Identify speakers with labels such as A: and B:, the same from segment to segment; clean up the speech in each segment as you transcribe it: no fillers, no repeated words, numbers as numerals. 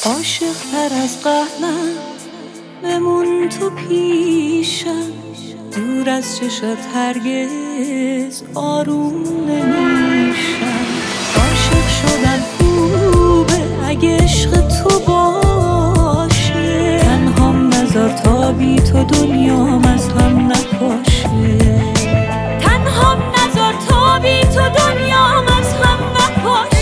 A: عاشق تر از قبلم بمون تو پیشم، دور از چشت هرگز آروم نمیشم. عاشق شدن خوبه اگه عشق تو باشه، تنهام نذار تا بی تو دنیام از هم نپاشه. تنهام نذار تا بی تو دنیام از هم نپاشه.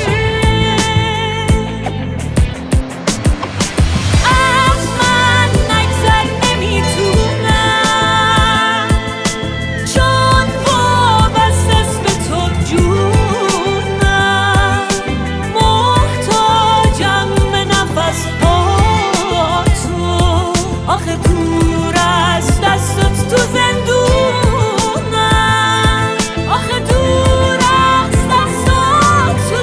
A: از من نگذر نمیتونم، چون وابسته‌ست به تو جونم. محتاجم به نفس ها تو، آخه دور از دستت تو زندونم. آخه دور از دستت تو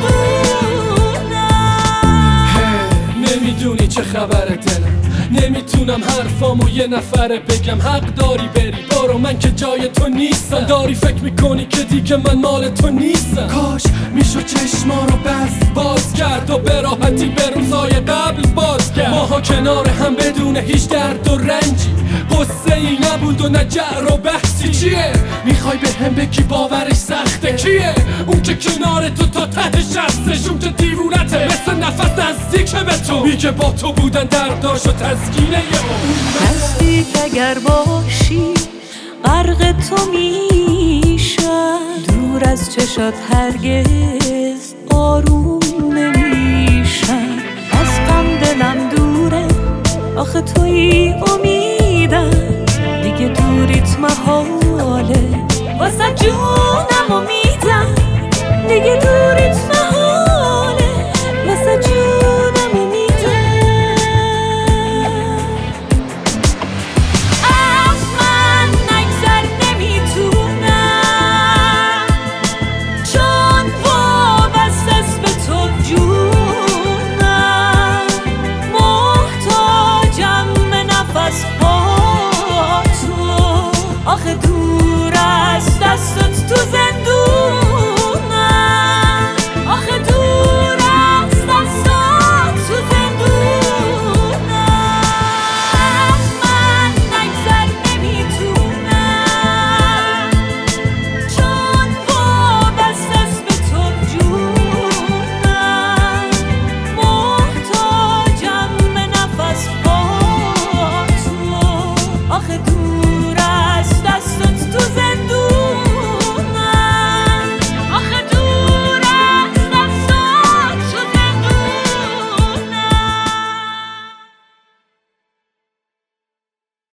A: زندونم.
B: نمیدونی چه خبره دلم، نمیتونم حرفامو یه نفره بگم. حق داری بری برو، من که جای تو نیستم. داری فکر میکنی که دیگه من مال تو نیستم. کاش میشو چشما رو باز کرد و به راحتی به روزای قبل باز کرد. ماها کنار هم بدون هیچ درد و رنجی، قصه ای نبود و نه جر و بحثی. چیه میخوای به هم بگی باورش سخته؟ کیه اون که کنار تو تا ته شستش؟ اون که دیوونته مثل نفس نزدیک به تو، میگه با تو بودن درداش و تسکینه اون.
A: نزدیک اگر باشی غرق تو میشم، دور از چشات هرگز آروم نمیشم. از غم دلم دوره آخه توی امیدم، دیگه دوریت محاله واسه جونم امیدم. دیگه